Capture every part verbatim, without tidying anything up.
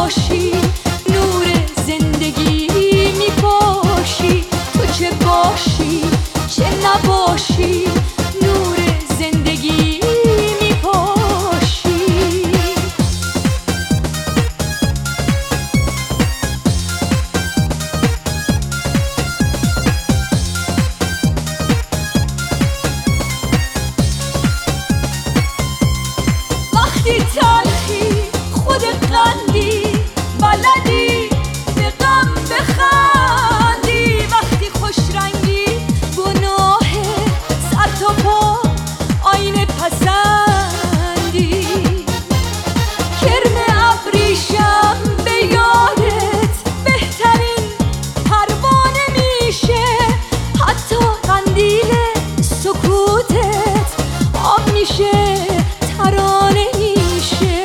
باشی نور زندگی میپاشی، تو چه باشی چه نباشی نور زندگی میپاشی. وقتی تلخی خود قندی بلدی به غم بخندی، وقتی خوش رنگی گناه سر تا پا آینه پسندی. کرم ابریشم به یادت بهترین پروانه میشه، حتی قندیل سکوتت آب میشه ترانه میشه.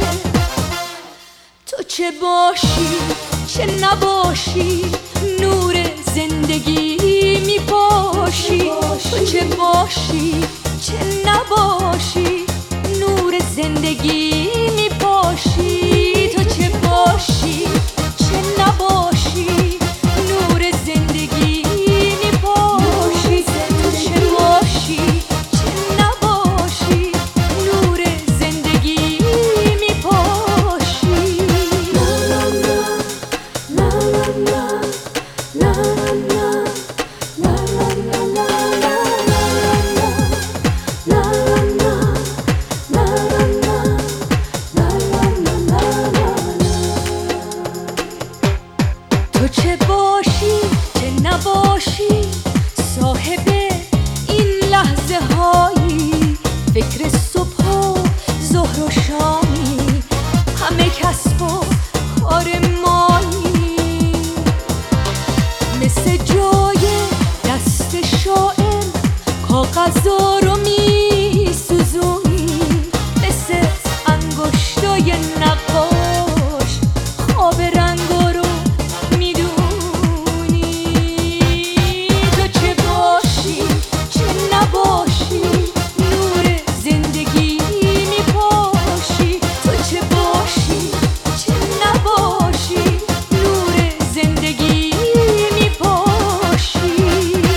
تو چه باشی چه نباشی نور زندگی میپاشی، تو چه باشی چه نباشی نور زندگی میپاشی. تو چه باشی چه نباشی نور زندگی میپاشی، تو چه باشی چه نباشی نور زندگی میپاشی. تو چه باشی چه نباشی صاحب این لحظه هایی، فکر صبح و ظهر و شامی همه کسب و کار مایی. مثل جای دست شاعر کاغذا رو می سوزونی، مثل انگشتای نقاش خواب رنگا رو میدونی. تو چه باشی چه نباشی نور زندگی میپاشی، تو چه باشی چه نباشی نور زندگی میپاشی.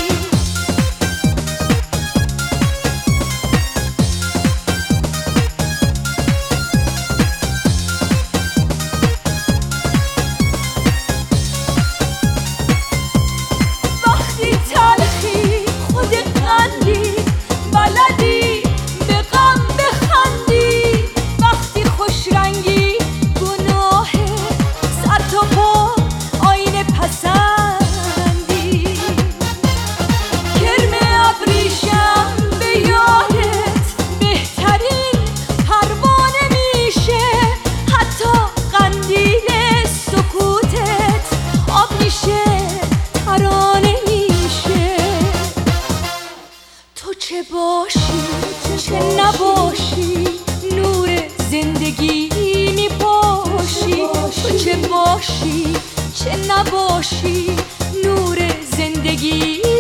وقتی تلخی خود قندی بلدی به غم بخندی، وقتی خوش رنگی گناه سر تا پا آینه پسندی. کرم ابریشم به یادت بهترین پروانه میشه، حتی قندیل سکوتت آب میشه ترانه میشه. تو چه باشی چه نباشی نور زندگی میپاشی، تو چه باشی چه نباشی نور زندگی